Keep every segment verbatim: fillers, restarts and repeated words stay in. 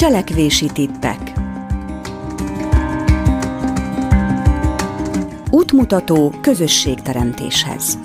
Cselekvési tippek. Útmutató közösségteremtéshez.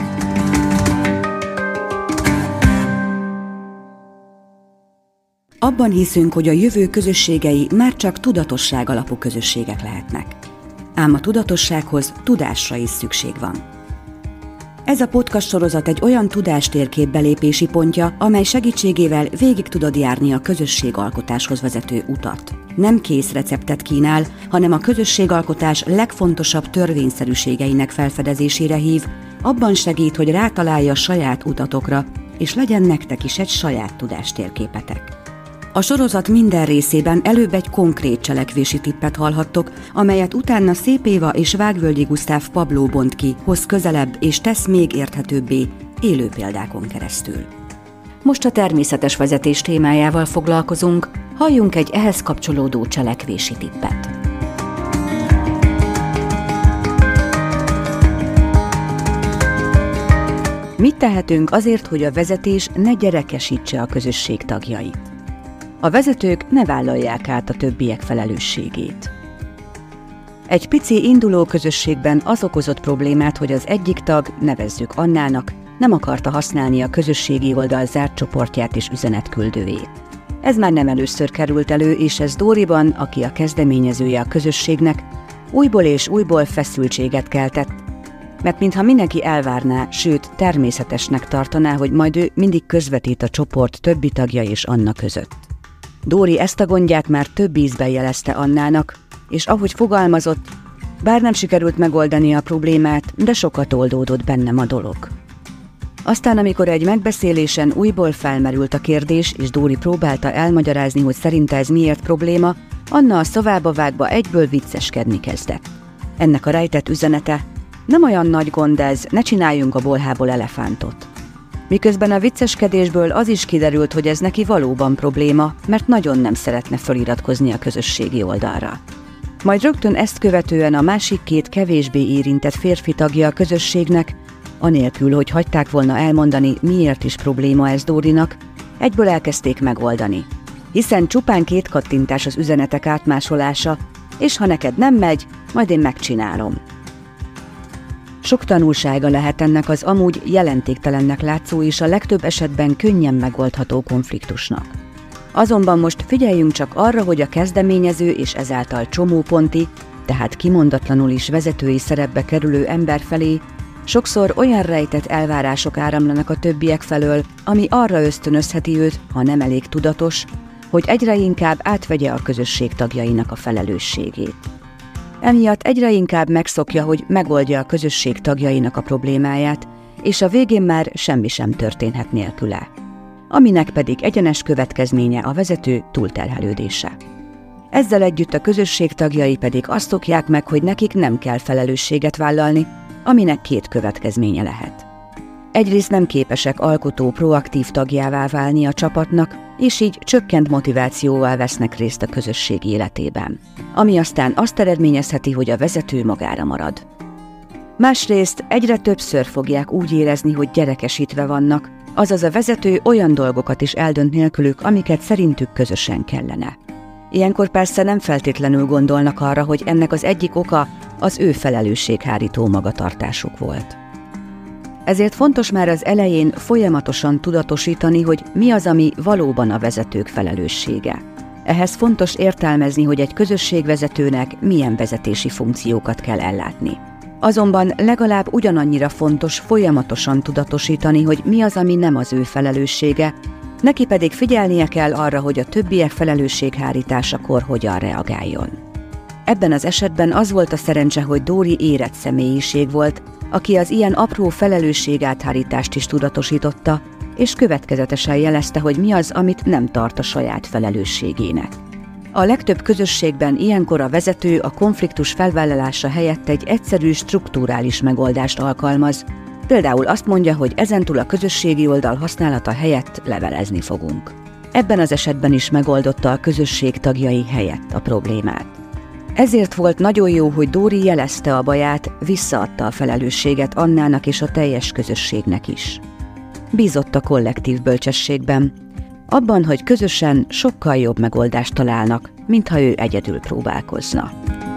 Abban hiszünk, hogy a jövő közösségei már csak tudatosság alapú közösségek lehetnek. Ám a tudatossághoz tudásra is szükség van. Ez a podcast sorozat egy olyan tudástérkép belépési pontja, amely segítségével végig tudod járni a közösségalkotáshoz vezető utat. Nem kész receptet kínál, hanem a közösségalkotás legfontosabb törvényszerűségeinek felfedezésére hív, abban segít, hogy rátalálj a saját utatokra, és legyen nektek is egy saját tudástérképetek. A sorozat minden részében előbb egy konkrét cselekvési tippet hallhattok, amelyet utána Szép Éva és Vágvölgyi Gusztáv Pabló bont ki, hoz közelebb és tesz még érthetőbbé élő példákon keresztül. Most a természetes vezetés témájával foglalkozunk, halljunk egy ehhez kapcsolódó cselekvési tippet. Mit tehetünk azért, hogy a vezetés ne gyerekesítse a közösség tagjait? A vezetők ne vállalják át a többiek felelősségét. Egy pici induló közösségben az okozott problémát, hogy az egyik tag, nevezzük Annának, nem akarta használni a közösségi oldal zárt csoportját és üzenetküldőjét. Ez már nem először került elő, és ez Dóriban, aki a kezdeményezője a közösségnek, újból és újból feszültséget keltett, mert mintha mindenki elvárná, sőt természetesnek tartaná, hogy majd ő mindig közvetít a csoport többi tagja és Anna között. Dóri ezt a gondját már több ízben jelezte Annának, és ahogy fogalmazott, bár nem sikerült megoldani a problémát, de sokat oldódott bennem a dolog. Aztán, amikor egy megbeszélésen újból felmerült a kérdés, és Dóri próbálta elmagyarázni, hogy szerinte ez miért probléma, Anna a szavába vágva egyből vicceskedni kezdett. Ennek a rejtett üzenete: nem olyan nagy gond ez, ne csináljunk a bolhából elefántot. Miközben a vicceskedésből az is kiderült, hogy ez neki valóban probléma, mert nagyon nem szeretne feliratkozni a közösségi oldalra. Majd rögtön ezt követően a másik két kevésbé érintett férfi tagja a közösségnek, anélkül, hogy hagyták volna elmondani, miért is probléma ez Dórinak, egyből elkezdték megoldani. Hiszen csupán két kattintás az üzenetek átmásolása, és ha neked nem megy, majd én megcsinálom. Sok tanulsága lehet ennek az amúgy jelentéktelennek látszó és a legtöbb esetben könnyen megoldható konfliktusnak. Azonban most figyeljünk csak arra, hogy a kezdeményező és ezáltal csomóponti, tehát kimondatlanul is vezetői szerepbe kerülő ember felé sokszor olyan rejtett elvárások áramlanak a többiek felől, ami arra ösztönözheti őt, ha nem elég tudatos, hogy egyre inkább átvegye a közösség tagjainak a felelősségét. Emiatt egyre inkább megszokja, hogy megoldja a közösség tagjainak a problémáját, és a végén már semmi sem történhet nélküle. Aminek pedig egyenes következménye a vezető túlterhelődése. Ezzel együtt a közösség tagjai pedig azt szokják meg, hogy nekik nem kell felelősséget vállalni, aminek két következménye lehet. Egyrészt nem képesek alkotó, proaktív tagjává válni a csapatnak, és így csökkent motivációval vesznek részt a közösség életében, ami aztán azt eredményezheti, hogy a vezető magára marad. Másrészt egyre többször fogják úgy érezni, hogy gyerekesítve vannak, azaz a vezető olyan dolgokat is eldönt nélkülük, amiket szerintük közösen kellene. Ilyenkor persze nem feltétlenül gondolnak arra, hogy ennek az egyik oka az ő felelősséghárító magatartásuk volt. Ezért fontos már az elején folyamatosan tudatosítani, hogy mi az, ami valóban a vezetők felelőssége. Ehhez fontos értelmezni, hogy egy közösségvezetőnek milyen vezetési funkciókat kell ellátni. Azonban legalább ugyanannyira fontos folyamatosan tudatosítani, hogy mi az, ami nem az ő felelőssége, neki pedig figyelnie kell arra, hogy a többiek felelősséghárításakor hogyan reagáljon. Ebben az esetben az volt a szerencse, hogy Dóri érett személyiség volt, aki az ilyen apró felelősségáthárítást is tudatosította, és következetesen jelezte, hogy mi az, amit nem tart a saját felelősségének. A legtöbb közösségben ilyenkor a vezető a konfliktus felvállalása helyett egy egyszerű strukturális megoldást alkalmaz, például azt mondja, hogy ezentúl a közösségi oldal használata helyett levelezni fogunk. Ebben az esetben is megoldotta a közösség tagjai helyett a problémát. Ezért volt nagyon jó, hogy Dóri jelezte a baját, visszaadta a felelősséget Annának és a teljes közösségnek is. Bízott a kollektív bölcsességben. abban, hogy közösen sokkal jobb megoldást találnak, mintha ő egyedül próbálkozna.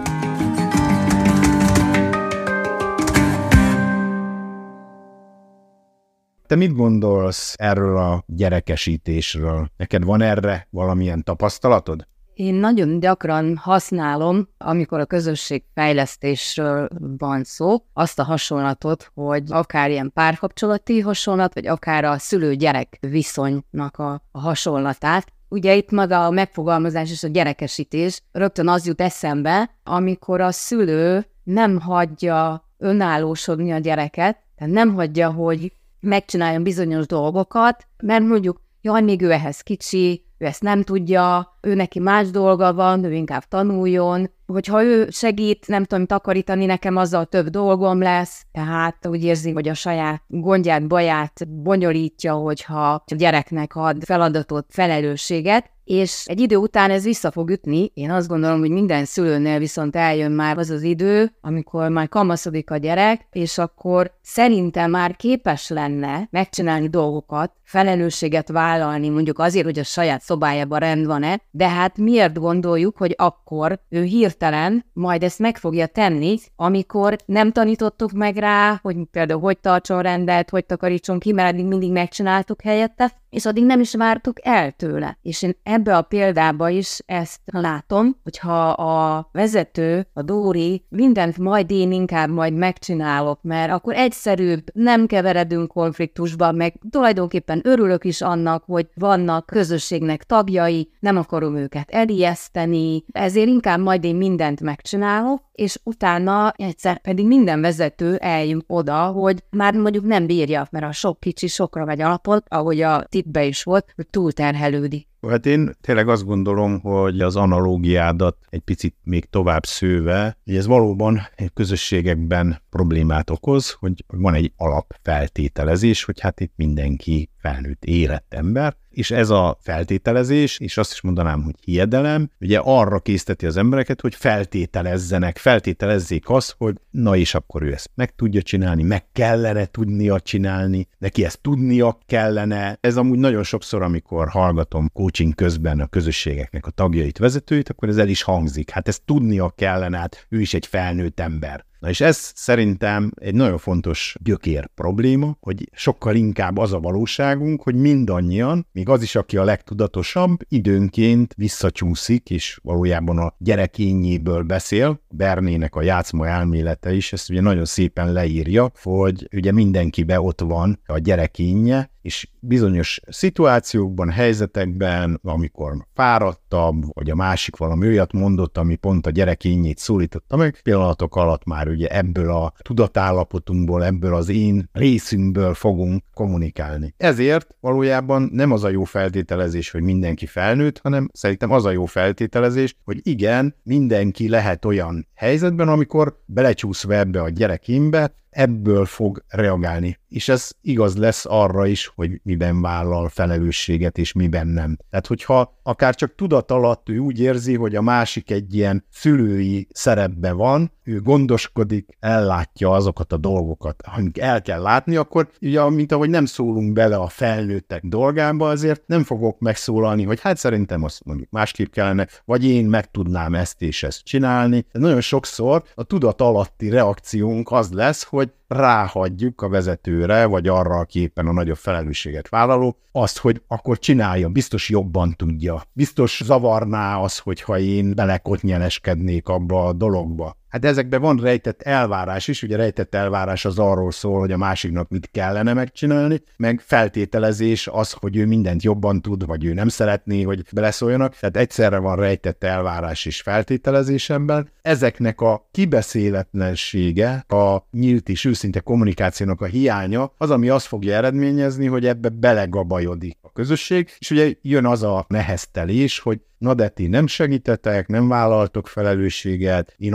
Te mit gondolsz erről a gyerekesítésről? Neked van erre valamilyen tapasztalatod? Én nagyon gyakran használom, amikor a közösségfejlesztésről van szó, azt a hasonlatot, hogy akár ilyen párkapcsolati hasonlat, vagy akár a szülő-gyerek viszonynak a, a hasonlatát. Ugye itt maga a megfogalmazás és a gyerekesítés rögtön az jut eszembe, amikor a szülő nem hagyja önállósodni a gyereket, tehát nem hagyja, hogy megcsináljon bizonyos dolgokat, mert mondjuk, jaj, még ő ehhez kicsi, ő ezt nem tudja, ő neki más dolga van, ő inkább tanuljon. Hogyha ő segít, nem tudom, takarítani, nekem azzal több dolgom lesz, tehát úgy érzi, hogy a saját gondját, baját bonyolítja, hogyha a gyereknek ad feladatot, felelősséget, és egy idő után ez vissza fog ütni. Én azt gondolom, hogy minden szülőnél viszont eljön már az az idő, amikor már kamaszodik a gyerek, és akkor szerintem már képes lenne megcsinálni dolgokat, felelősséget vállalni, mondjuk azért, hogy a saját szobájában rend van-e, de hát miért gondoljuk, hogy akkor ő hirtelen majd ezt meg fogja tenni, amikor nem tanítottuk meg rá, hogy például hogy tartson rendet, hogy takarítson ki, mert eddig mindig megcsináltuk helyette, és addig nem is vártuk el tőle. És én ebbe a példába is ezt látom, hogyha a vezető, a Dóri, mindent majd én inkább majd megcsinálok, mert akkor egyszerűbb, nem keveredünk konfliktusba, meg tulajdonképpen örülök is annak, hogy vannak közösségnek tagjai, nem akarom őket elijeszteni, ezért inkább majd én mindent megcsinálok, és utána egyszer pedig minden vezető eljön oda, hogy már mondjuk nem bírja, mert a sok kicsi sokra megy alapot, ahogy a tippbe is volt, hogy túlterhelődik. Hát én tényleg azt gondolom, hogy az analógiádat egy picit még tovább szőve, hogy ez valóban közösségekben problémát okoz, hogy van egy alapfeltételezés, hogy hát itt mindenki felnőtt, érett ember, és ez a feltételezés, és azt is mondanám, hogy hiedelem, ugye arra készteti az embereket, hogy feltételezzenek, feltételezzék azt, hogy na és akkor ő ezt meg tudja csinálni, meg kellene tudnia csinálni, neki ezt tudnia kellene. Ez amúgy nagyon sokszor, amikor hallgatom coaching közben a közösségeknek a tagjait, vezetőit, akkor ez el is hangzik. Hát ezt tudnia kellene, hát ő is egy felnőtt ember. Na és ez szerintem egy nagyon fontos gyökér probléma, hogy sokkal inkább az a valóságunk, hogy mindannyian, még az is, aki a legtudatosabb, időnként visszacsúszik, és valójában a gyerekényéből beszél. Bernének a játszma elmélete is ezt ugye nagyon szépen leírja, hogy ugye mindenkibe ott van a gyerekénye, és bizonyos szituációkban, helyzetekben, amikor fáradtabb, vagy a másik valami olyat mondott, ami pont a gyerekényét szólította meg, pillanatok alatt már ugye ebből a tudatállapotunkból, ebből az én részünkből fogunk kommunikálni. Ezért valójában nem az a jó feltételezés, hogy mindenki felnőtt, hanem szerintem az a jó feltételezés, hogy igen, mindenki lehet olyan helyzetben, amikor belecsúszva ebbe a gyerekénybe, ebből fog reagálni. És ez igaz lesz arra is, hogy miben vállal felelősséget, és miben nem. Tehát, hogyha akár csak tudat alatt ő úgy érzi, hogy a másik egy ilyen szülői szerepben van, ő gondoskodik, ellátja azokat a dolgokat, amik el kell látni, akkor ugye, mint ahogy nem szólunk bele a felnőttek dolgába, azért nem fogok megszólalni, hogy hát szerintem azt mondjuk másképp kellene, vagy én meg tudnám ezt és ezt csinálni. De nagyon sokszor a tudat alatti reakciónk az lesz, hogy ráhagyjuk a vezetőre, vagy arra, aki éppen a nagyobb felelősséget vállaló, azt, hogy akkor csinálja, biztos jobban tudja. Biztos zavarná az, hogyha én belekotnyeleskednék abba a dologba. Hát ezekben van rejtett elvárás is, ugye rejtett elvárás az arról szól, hogy a másiknak mit kellene megcsinálni, meg feltételezés az, hogy ő mindent jobban tud, vagy ő nem szeretné, hogy beleszóljanak. Tehát egyszerre van rejtett elvárás és feltételezés ebben. Ezeknek a kibeszéletlensége, a nyílt és őszinte kommunikációnak a hiánya az, ami azt fogja eredményezni, hogy ebbe belegabajodik a közösség, és ugye jön az a neheztelés, hogy na de ti nem segítetek, nem vállaltok felelősséget, én azt gondolom,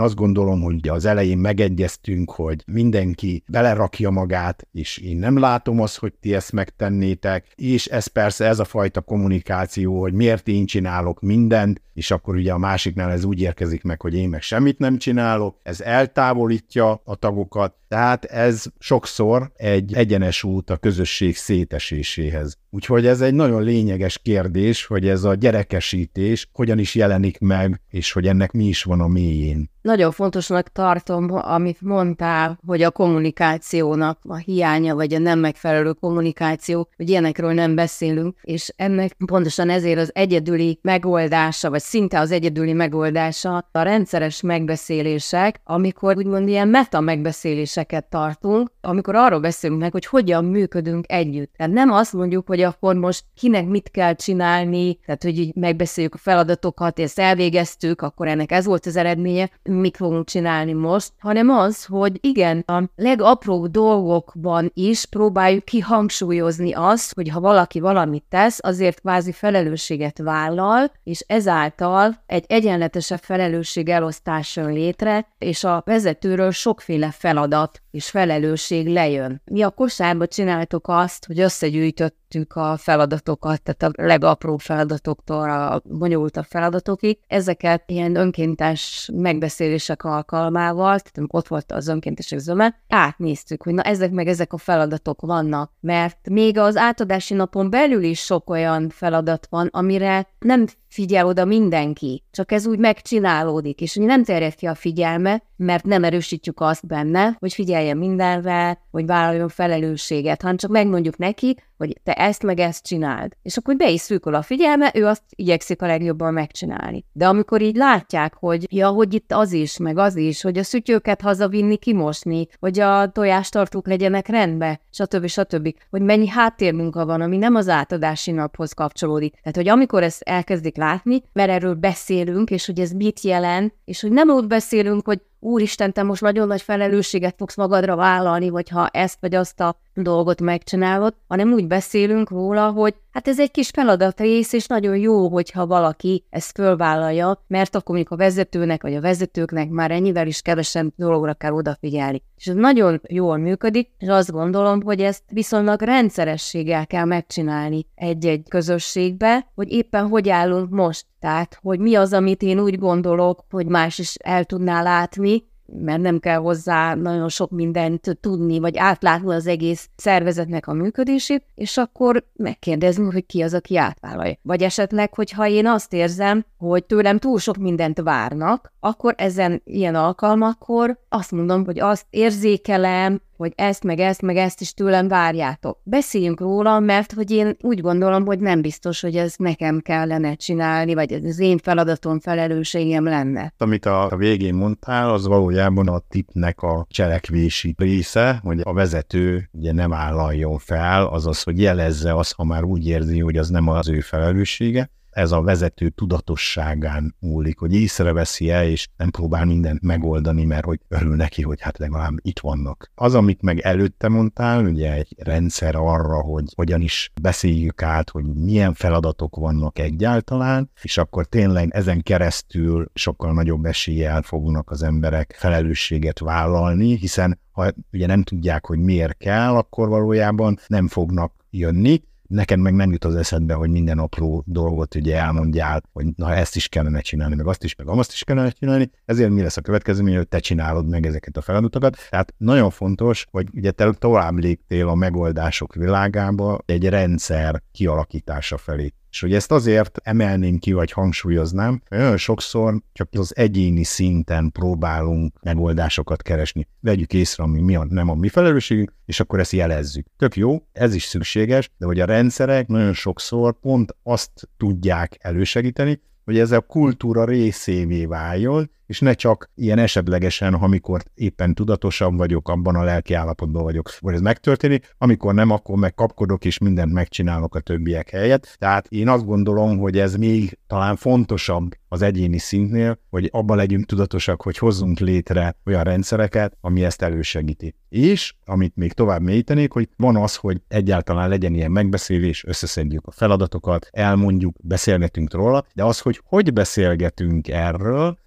gondolom, hogy az elején megegyeztünk, hogy mindenki belerakja magát, és én nem látom azt, hogy ti ezt megtennétek, és ez persze ez a fajta kommunikáció, hogy miért én csinálok mindent, és akkor ugye a másiknál ez úgy érkezik meg, hogy én meg semmit nem csinálok, ez eltávolítja a tagokat, tehát ez sokszor egy egyenes út a közösség széteséséhez. Úgyhogy ez egy nagyon lényeges kérdés, hogy ez a gyerekesítés hogyan is jelenik meg, és hogy ennek mi is van a mélyén. Nagyon fontosnak tartom, amit mondtál, hogy a kommunikációnak a hiánya, vagy a nem megfelelő kommunikáció, hogy ilyenekről nem beszélünk, és ennek pontosan ezért az egyedüli megoldása, vagy szinte az egyedüli megoldása a rendszeres megbeszélések, amikor úgymond ilyen meta megbeszéléseket tartunk, amikor arról beszélünk meg, hogy hogyan működünk együtt. Tehát nem azt mondjuk, hogy akkor most kinek mit kell csinálni, tehát hogy így megbeszéljük a feladatokat, ezt elvégeztük, akkor ennek ez volt az eredménye, mit fogunk csinálni most, hanem az, hogy igen, a legapróbb dolgokban is próbáljuk kihangsúlyozni azt, hogy ha valaki valamit tesz, azért kvázi felelősséget vállal, és ezáltal egy egyenletesebb felelősség elosztás jön létre, és a vezetőről sokféle feladat és felelősség lejön. Mi a kosárba csináltuk azt, hogy összegyűjtöttük a feladatokat, tehát a legapróbb feladatoktól a bonyolultabb feladatokig. Ezeket ilyen önkéntes megbeszélések alkalmával, tehát amikor ott volt az önkéntesek zöme, átnéztük, hogy na ezek meg ezek a feladatok vannak, mert még az átadási napon belül is sok olyan feladat van, amire nem figyel oda mindenki, csak ez úgy megcsinálódik, és nem terjed ki a figyelme, mert nem erősítjük azt benne, hogy figyeljen mindenre, hogy vállaljon felelősséget, hanem csak megmondjuk neki, hogy te ezt meg ezt csináld. És akkor be is szűkül a figyelme, ő azt igyekszik a legjobban megcsinálni. De amikor így látják, hogy ja, hogy itt az is, meg az is, hogy a szütyőket hazavinni, kimosni, hogy a tojástartók legyenek rendbe, stb. stb. Hogy mennyi háttérmunka van, ami nem az átadási naphoz kapcsolódik. Tehát, hogy amikor ezt elkezdik látni, mert erről beszélünk, és hogy ez mit jelent, és hogy nem úgy beszélünk, hogy úristen, te most nagyon nagy felelősséget fogsz magadra vállalni, hogyha ezt vagy azt a dolgot megcsinálod, hanem úgy beszélünk róla, hogy hát ez egy kis feladatrész, és nagyon jó, hogyha valaki ezt fölvállalja, mert akkor mondjuk a vezetőnek vagy a vezetőknek már ennyivel is kevesebb dologra kell odafigyelni. És ez nagyon jól működik, és azt gondolom, hogy ezt viszonylag rendszerességgel kell megcsinálni egy-egy közösségbe, hogy éppen hogy állunk most. Tehát, hogy mi az, amit én úgy gondolok, hogy más is el tudná látni, mert nem kell hozzá nagyon sok mindent tudni, vagy átlátni az egész szervezetnek a működését, és akkor megkérdezni, hogy ki az, aki átvállalja. Vagy esetleg, hogyha én azt érzem, hogy tőlem túl sok mindent várnak, akkor ezen ilyen alkalmakkor azt mondom, hogy azt érzékelem, hogy ezt, meg ezt, meg ezt is tőlem várjátok. Beszéljünk róla, mert hogy én úgy gondolom, hogy nem biztos, hogy ez nekem kellene csinálni, vagy ez az én feladatom, felelősségem lenne. Amit a végén mondtál, az valójában a tippnek a cselekvési része, hogy a vezető ugye nem vállaljon fel, azaz, hogy jelezze azt, ha már úgy érzi, hogy az nem az ő felelőssége. Ez a vezető tudatosságán múlik, hogy észreveszi-e, és nem próbál mindent megoldani, mert hogy örül neki, hogy hát legalább itt vannak. Az, amit meg előtte mondtál, ugye egy rendszer arra, hogy hogyan is beszéljük át, hogy milyen feladatok vannak egyáltalán, és akkor tényleg ezen keresztül sokkal nagyobb eséllyel fognak az emberek felelősséget vállalni, hiszen ha ugye nem tudják, hogy miért kell, akkor valójában nem fognak jönni. Neked meg nem jut az eszedbe, hogy minden apró dolgot ugye elmondjál, hogy na ezt is kellene csinálni, meg azt is, meg azt is kellene csinálni, ezért mi lesz a következmény, hogy te csinálod meg ezeket a feladatokat. Tehát nagyon fontos, hogy ugye te tovább léptél a megoldások világába egy rendszer kialakítása felé. És hogy ezt azért emelném ki, vagy hangsúlyoznám, hogy nagyon sokszor csak az egyéni szinten próbálunk megoldásokat keresni. Vegyük észre, ami mi a, nem a mi felelősségünk, és akkor ezt jelezzük. Tök jó, ez is szükséges, de hogy a rendszerek nagyon sokszor pont azt tudják elősegíteni, hogy ez a kultúra részévé váljon, és ne csak ilyen esetlegesen, amikor éppen tudatosabb vagyok, abban a lelki állapotban vagyok, hogy ez megtörténik, amikor nem, akkor meg kapkodok, és mindent megcsinálok a többiek helyett. Tehát én azt gondolom, hogy ez még talán fontosabb az egyéni szintnél, hogy abban legyünk tudatosak, hogy hozzunk létre olyan rendszereket, ami ezt elősegíti. És, amit még tovább mélyítenék, hogy van az, hogy egyáltalán legyen ilyen megbeszélés, összeszedjük a feladatokat, elmondjuk, beszélgetünk róla, de az, hogy hogy beszélgetünk erről, illetve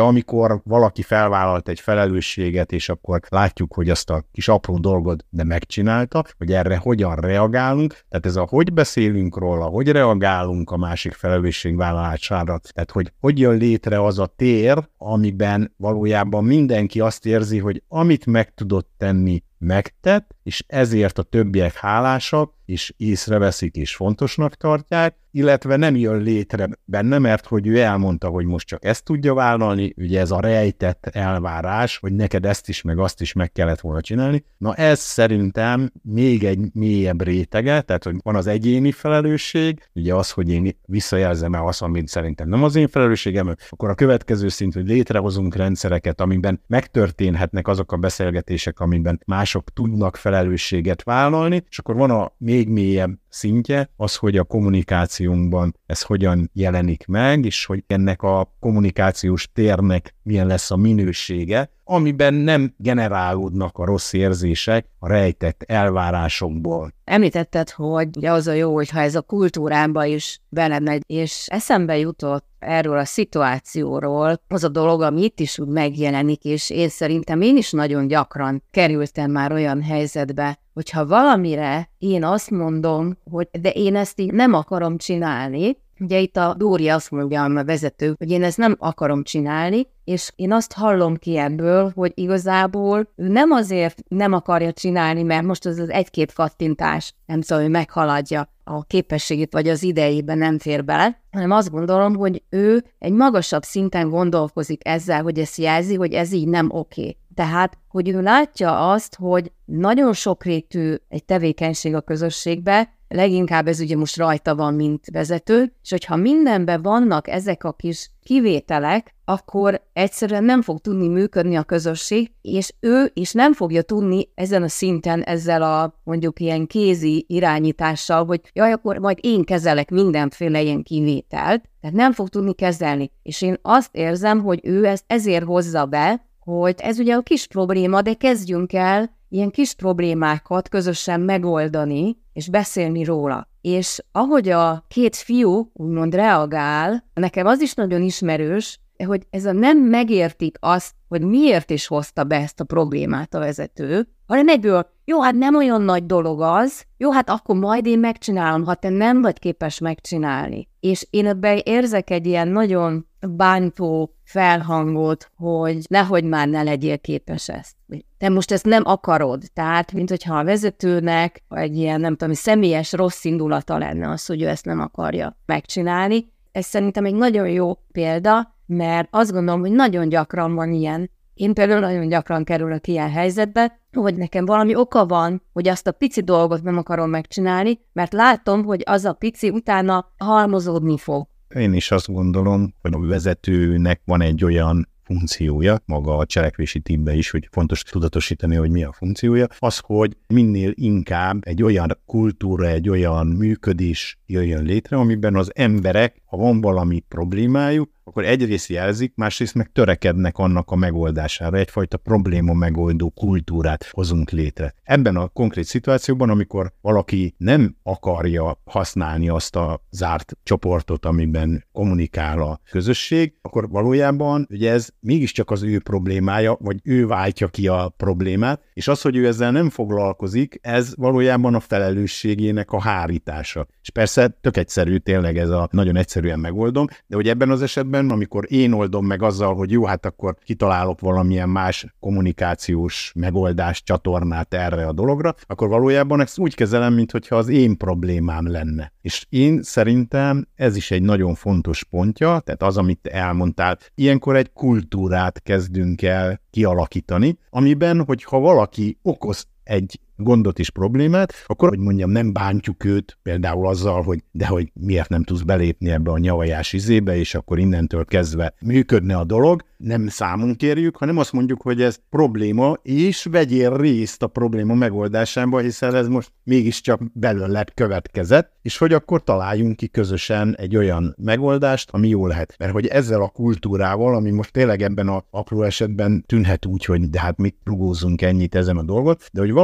amikor valaki felvállalt egy felelősséget, és akkor látjuk, hogy azt a kis apró dolgot de megcsinálta, hogy erre hogyan reagálunk, tehát ez a hogy beszélünk róla, hogy reagálunk a másik felelősségvállalására, tehát hogy hogy jön létre az a tér, amiben valójában mindenki azt érzi, hogy amit meg tudott tenni, megtett, és ezért a többiek hálásak, és észreveszik, és fontosnak tartják, illetve nem jön létre benne, mert hogy ő elmondta, hogy most csak ezt tudja vállalni, ugye ez a rejtett elvárás, hogy neked ezt is, meg azt is meg kellett volna csinálni. Na ez szerintem még egy mélyebb rétege, tehát hogy van az egyéni felelősség, ugye az, hogy én visszajelzem el azt, amit szerintem nem az én felelősségem, akkor a következő szint, hogy létrehozunk rendszereket, amiben megtörténhetnek azok a beszélgetések, amiben mások tudnak felelősséget vállalni, és akkor van a még mélyebb szintje, az, hogy a kommunikációnkban ez hogyan jelenik meg, és hogy ennek a kommunikációs térnek milyen lesz a minősége, amiben nem generálódnak a rossz érzések a rejtett elvárásokból. Említetted, hogy ugye az a jó, hogyha ez a kultúrámba is belemegy, és eszembe jutott erről a szituációról az a dolog, ami itt is úgy megjelenik, és én szerintem én is nagyon gyakran kerültem már olyan helyzetbe, hogyha valamire én azt mondom, hogy de én ezt így nem akarom csinálni, ugye itt a Dóri azt mondja, a vezető, hogy én ezt nem akarom csinálni, és én azt hallom ki ebből, hogy igazából ő nem azért nem akarja csinálni, mert most az az egy-két kattintás, nem tudom, hogy meghaladja a képességét, vagy az idejében nem fér bele, hanem azt gondolom, hogy ő egy magasabb szinten gondolkozik ezzel, hogy ezt jelzi, hogy ez így nem oké. Tehát, hogy ő látja azt, hogy nagyon sokrétű egy tevékenység a közösségbe, leginkább ez ugye most rajta van, mint vezető, és hogyha mindenben vannak ezek a kis kivételek, akkor egyszerűen nem fog tudni működni a közösség, és ő is nem fogja tudni ezen a szinten, ezzel a mondjuk ilyen kézi irányítással, hogy jaj, akkor majd én kezelek mindenféle ilyen kivételt, tehát nem fog tudni kezelni. És én azt érzem, hogy ő ezt ezért hozza be, hogy ez ugye a kis probléma, de kezdjünk el ilyen kis problémákat közösen megoldani, és beszélni róla. És ahogy a két fiú úgymond reagál, nekem az is nagyon ismerős, hogy ez a nem megértik azt, hogy miért is hozta be ezt a problémát a vezető, hanem egyből, jó, hát nem olyan nagy dolog az, jó, hát akkor majd én megcsinálom, ha te nem vagy képes megcsinálni. És én ebben érzek egy ilyen nagyon bántó felhangot, hogy nehogy már ne legyél képes ezt. Te most ezt nem akarod, tehát mint hogyha a vezetőnek egy ilyen, nem tudom, személyes rossz indulata lenne az, hogy ő ezt nem akarja megcsinálni. Ez szerintem egy nagyon jó példa, mert azt gondolom, hogy nagyon gyakran van ilyen. Én például nagyon gyakran kerülök ilyen helyzetbe, hogy nekem valami oka van, hogy azt a pici dolgot nem akarom megcsinálni, mert látom, hogy az a pici utána halmozódni fog. Én is azt gondolom, hogy a vezetőnek van egy olyan funkciója, maga a cselekvési tímben is, hogy fontos tudatosítani, hogy mi a funkciója, az, hogy minél inkább egy olyan kultúra, egy olyan működés jöjjön létre, amiben az emberek, ha van valami problémájuk, akkor egyrészt jelzik, másrészt meg törekednek annak a megoldására, egyfajta probléma megoldó kultúrát hozunk létre. Ebben a konkrét szituációban, amikor valaki nem akarja használni azt a zárt csoportot, amiben kommunikál a közösség, akkor valójában ugye ez mégiscsak az ő problémája, vagy ő váltja ki a problémát, és az, hogy ő ezzel nem foglalkozik, ez valójában a felelősségének a hárítása. És persze tök egyszerű, tényleg ez a nagyon egyszerűen megoldom, de hogy ebben az esetben, amikor én oldom meg azzal, hogy jó, hát akkor kitalálok valamilyen más kommunikációs megoldást, csatornát erre a dologra, akkor valójában ezt úgy kezelem, mintha az én problémám lenne. És én szerintem ez is egy nagyon fontos pontja, tehát az, amit elmondtál, ilyenkor egy kultúrát kezdünk el kialakítani, amiben, hogyha valaki okoz egy gondot és problémát, akkor, hogy mondjam, nem bántjuk őt például azzal, hogy de hogy miért nem tudsz belépni ebbe a nyavajás izébe, és akkor innentől kezdve működne a dolog, nem számon kérjük, hanem azt mondjuk, hogy ez probléma, és vegyél részt a probléma megoldásában, hiszen ez most mégiscsak belőle következett, és hogy akkor találjunk ki közösen egy olyan megoldást, ami jó lehet. Mert hogy ezzel a kultúrával, ami most tényleg ebben az apró esetben tűnhet úgy, hogy de hát mit rugózzunk ennyit ezen a dolgot, de hogy valójában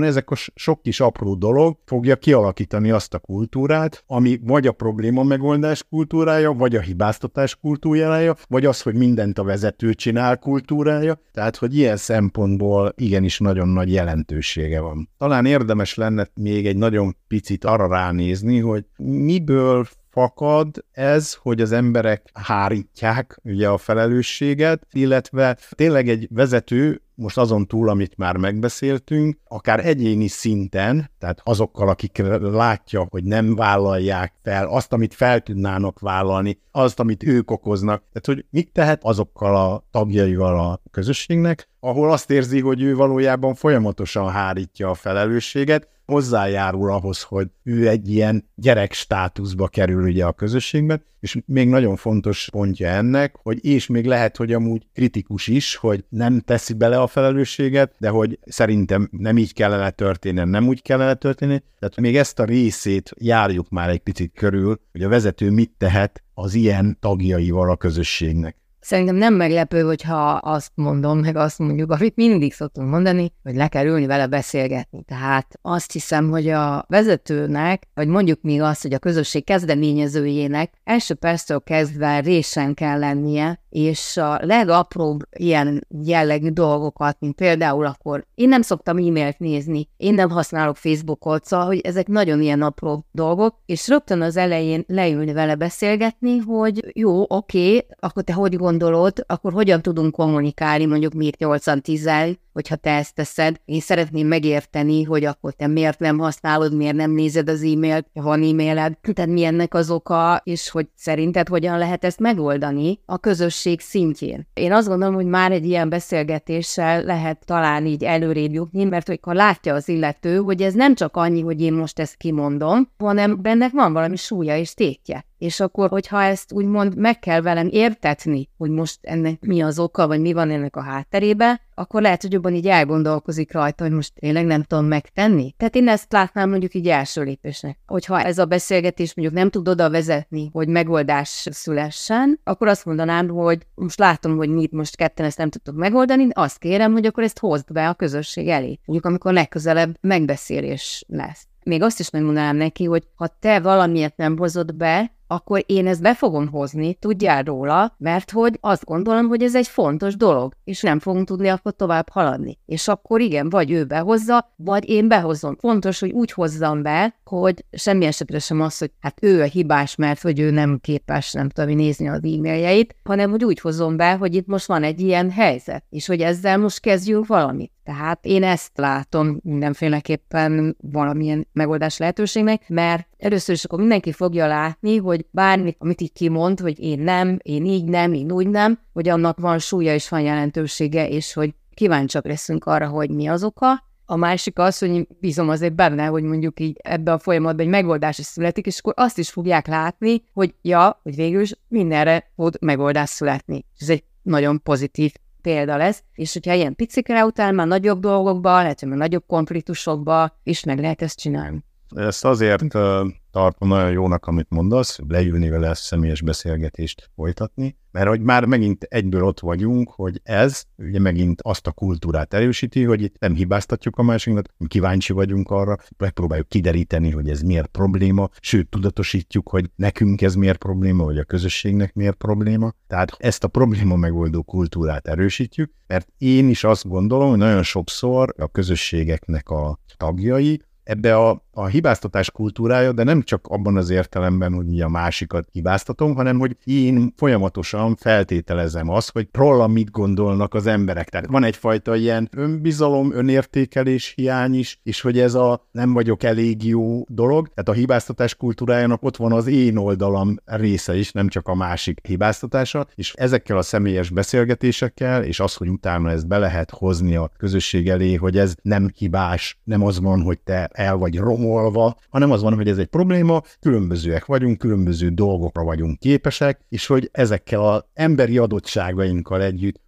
ezek a sok kis apró dolog fogja kialakítani azt a kultúrát, ami vagy a probléma megoldás kultúrája, vagy a hibáztatás kultúrája, vagy az, hogy mindent a vezető csinál kultúrája, tehát hogy ilyen szempontból igenis nagyon nagy jelentősége van. Talán érdemes lenne még egy nagyon picit arra ránézni, hogy miből fakad ez, hogy az emberek hárítják ugye a felelősséget, illetve tényleg egy vezető, most azon túl, amit már megbeszéltünk, akár egyéni szinten, tehát azokkal, akik látja, hogy nem vállalják fel azt, amit fel tudnának vállalni, azt, amit ők okoznak, tehát hogy mit tehet azokkal a tagjaival a közösségnek, ahol azt érzi, hogy ő valójában folyamatosan hárítja a felelősséget, hozzájárul ahhoz, hogy ő egy ilyen gyerek státuszba kerül ugye a közösségben, és még nagyon fontos pontja ennek, hogy és még lehet, hogy amúgy kritikus is, hogy nem teszi bele a felelősséget, de hogy szerintem nem így kellene történni, nem úgy kellene történni, tehát még ezt a részét járjuk már egy picit körül, hogy a vezető mit tehet az ilyen tagjaival a közösségnek. Szerintem nem meglepő, hogyha azt mondom, meg azt mondjuk, amit mindig szoktunk mondani, hogy le kell ülni vele beszélgetni. Tehát azt hiszem, hogy a vezetőnek, vagy mondjuk még azt, hogy a közösség kezdeményezőjének első perctől kezdve résen kell lennie, és a legapróbb ilyen jellegű dolgokat, mint például akkor én nem szoktam e-mailt nézni, én nem használok Facebookot, szóval, hogy ezek nagyon ilyen apró dolgok, és rögtön az elején leülni vele beszélgetni, hogy jó, oké, akkor te hogy gondolod, akkor hogyan tudunk kommunikálni, mondjuk miért nyolcan-tízen, hogyha te ezt teszed. Én szeretném megérteni, hogy akkor te miért nem használod, miért nem nézed az e-mailt, ha van e-mailed, tehát mi ennek az oka, és hogy szerinted hogyan lehet ezt megoldani a közösség szintjén. Én azt gondolom, hogy már egy ilyen beszélgetéssel lehet talán így előrébb jutni, mert hogyha látja az illető, hogy ez nem csak annyi, hogy én most ezt kimondom, hanem bennek van valami súlya és tétje. És akkor, hogyha ezt úgymond meg kell velem értetni, hogy most ennek mi az oka, vagy mi van ennek a hátterébe, akkor lehet, hogy jobban így elgondolkozik rajta, hogy most tényleg nem tudom megtenni. Tehát én ezt látnám mondjuk így első lépésnek. Hogyha ez a beszélgetés mondjuk nem tud oda vezetni, hogy megoldás szülessen, akkor azt mondanám, hogy most látom, hogy mit most ketten ezt nem tudtok megoldani, azt kérem, hogy akkor ezt hozd be a közösség elé. Mondjuk amikor legközelebb megbeszélés lesz. Még azt is megmondanám neki, hogy ha te valamiért nem hozod be, akkor én ezt be fogom hozni, tudjál róla, mert hogy azt gondolom, hogy ez egy fontos dolog, és nem fogunk tudni akkor tovább haladni. És akkor igen, vagy ő behozza, vagy én behozom. Fontos, hogy úgy hozzam be, hogy semmi esetre sem az, hogy hát ő a hibás, mert hogy ő nem képes, nem tudom, nézni az e-mailjeit, hanem hogy úgy hozom be, hogy itt most van egy ilyen helyzet, és hogy ezzel most kezdjünk valamit. Tehát én ezt látom mindenféleképpen valamilyen megoldás lehetőségnek, mert először is akkor mindenki fogja látni, hogy bármit, amit így kimond, hogy én nem, én így nem, én úgy nem, hogy annak van súlya és van jelentősége, és hogy kíváncsiak leszünk arra, hogy mi az oka. A másik az, hogy bízom azért benne, hogy mondjuk így ebbe a folyamatban egy megoldás is születik, és akkor azt is fogják látni, hogy ja, hogy végül is mindenre tud megoldás születni. Ez egy nagyon pozitív példa lesz, és hogyha ilyen picikre után már nagyobb dolgokba, lehet, hogy már nagyobb konfliktusokba is meg lehet ezt csinálni. Ezt azért uh, tartom nagyon jónak, amit mondasz, leülni vele ezt személyes beszélgetést folytatni, mert hogy már megint egyből ott vagyunk, hogy ez ugye megint azt a kultúrát erősíti, hogy itt nem hibáztatjuk a másikat, kíváncsi vagyunk arra, megpróbáljuk kideríteni, hogy ez miért probléma, sőt tudatosítjuk, hogy nekünk ez miért probléma, vagy a közösségnek miért probléma. Tehát ezt a probléma megoldó kultúrát erősítjük, mert én is azt gondolom, hogy nagyon sokszor a közösségeknek a tagjai ebbe a, a hibáztatás kultúrája, de nem csak abban az értelemben, hogy így a másikat hibáztatom, hanem hogy én folyamatosan feltételezem azt, hogy rólam mit gondolnak az emberek. Tehát van egyfajta ilyen önbizalom, önértékelés hiány is, és hogy ez a nem vagyok elég jó dolog. Tehát a hibáztatás kultúrájának ott van az én oldalam része is, nem csak a másik hibáztatása, és ezekkel a személyes beszélgetésekkel, és az, hogy utána ezt be lehet hozni a közösség elé, hogy ez nem hibás, nem az van, hogy te el vagy romolva, hanem az van, hogy ez egy probléma, különbözőek vagyunk, különböző dolgokra vagyunk képesek, és hogy ezekkel az emberi adottságainkkal együtt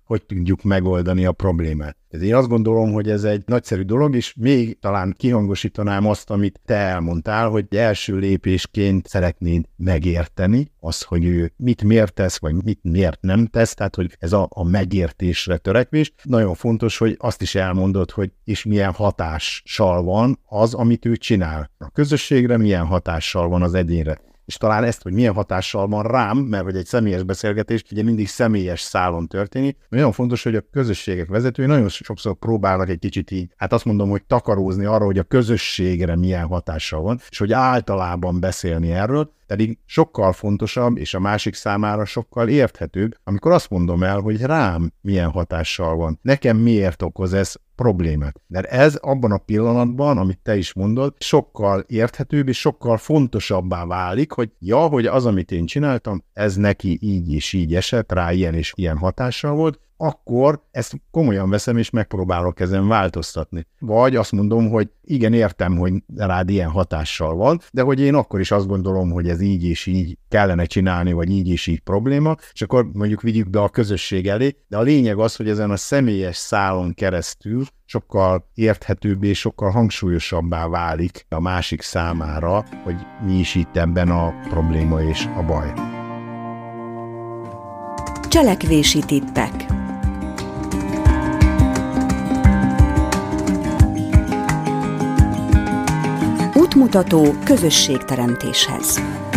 hogy tudjuk megoldani a problémát. Ez én azt gondolom, hogy ez egy nagyszerű dolog, és még talán kihangosítanám azt, amit te elmondtál, hogy első lépésként szeretnéd megérteni azt, hogy ő mit miért tesz, vagy mit miért nem tesz, tehát hogy ez a, a megértésre törekvés. Nagyon fontos, hogy azt is elmondod, hogy és milyen hatással van az, amit ő csinál. A közösségre milyen hatással van az egyénre. És talán ezt, hogy milyen hatással van rám, mert hogy egy személyes beszélgetés ugye mindig személyes szálon történik. Nagyon fontos, hogy a közösségek vezetői nagyon sokszor próbálnak egy kicsit így, hát azt mondom, hogy takarózni arra, hogy a közösségre milyen hatással van, és hogy általában beszélni erről, pedig sokkal fontosabb, és a másik számára sokkal érthetőbb, amikor azt mondom el, hogy rám milyen hatással van, nekem miért okoz ez problémát. Mert ez abban a pillanatban, amit te is mondod, sokkal érthetőbb és sokkal fontosabbá válik, hogy ja, hogy az, amit én csináltam, ez neki így és így esett, rá ilyen és ilyen hatással volt, akkor ezt komolyan veszem, és megpróbálok ezen változtatni. Vagy azt mondom, hogy igen, értem, hogy rád ilyen hatással van, de hogy én akkor is azt gondolom, hogy ez így és így kellene csinálni, vagy így és így probléma, és akkor mondjuk vigyük be a közösség elé, de a lényeg az, hogy ezen a személyes szálon keresztül sokkal érthetőbb és sokkal hangsúlyosabbá válik a másik számára, hogy mi is itt ebben a probléma és a baj. Cselekvési tippek. Útmutató közösségteremtéshez.